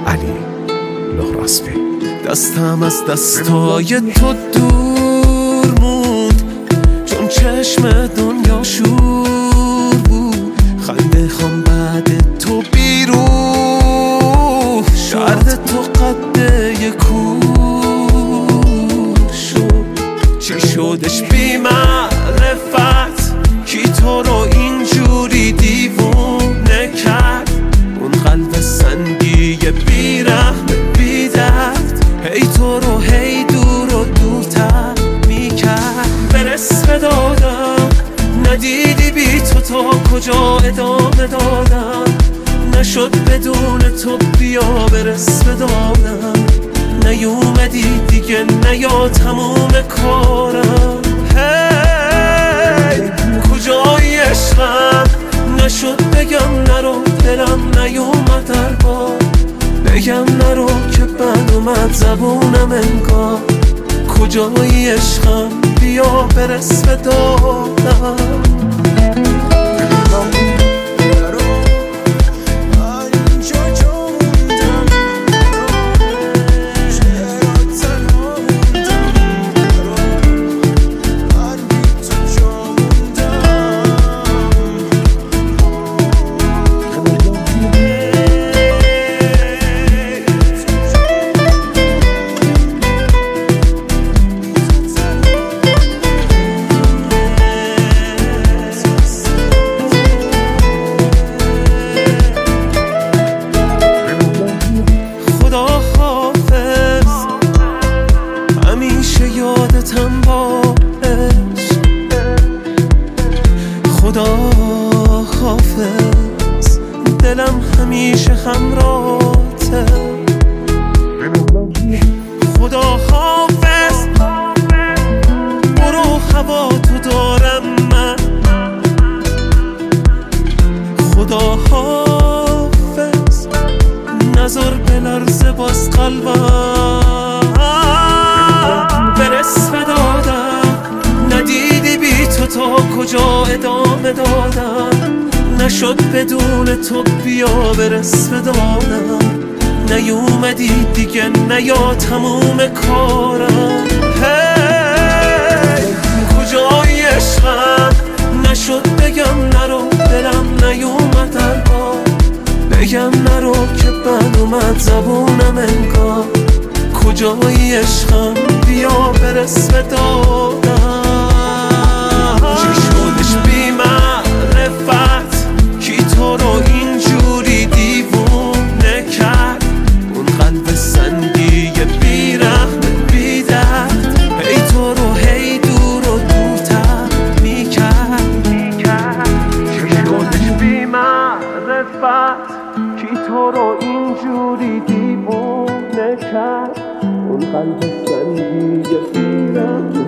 علی لهراسبی. دستم از دستای تو دور موند، چون چشم دنیا شور بود. خنده خام بعد تو بیروح شد، درد تو قده کور شد. چی شدش بی معرفت، کی تو رو اینجوری دیوونه کرد؟ اون قلب سنگی بی رحم بی درد، هی تو رو هی دور و دورتر میکرد. برس به دادم ندیدی بی تو کجا ادامه دادم. نشد بدون تو بیا برس به دادم. نیومدی دیگه نیا تموم کارم. هی کجای عشقم؟ نشد بگم نرو، دلم نیومد در بار بگم نرو که بند اومد زبونم انگار. کجای عشقم؟ بیا برس به دادم. یادتم با عشق، خدا حافظ. دلم همیشه همراهته، خدا حافظ. برو هوا تو دارم من، خدا حافظ. نظر بلرزه باز قلبم. برس به دادم ندیدی بی تو کجا ادامه دادم. نشد بدون تو بیا برس به دادم. نیومدی دیگه نیا تموم کارم. هی کجای عشقم؟ نشد بگم نرو، دلم نیومد در بار بگم نرو که بند اومد زبونم انگار. کجای عشقم؟ بیا برس به دادم. چی شدش بی معرفت، کی تو رو اینجوری دیوونه کرد؟ اون قلب سنگی بی رحم بی درد، هی تو رو هی دور و دورتر میکرد. چی شدش بی معرفت، کی تو رو اینجوری دیوونه کرد؟ اون قلب سنگی بی رحم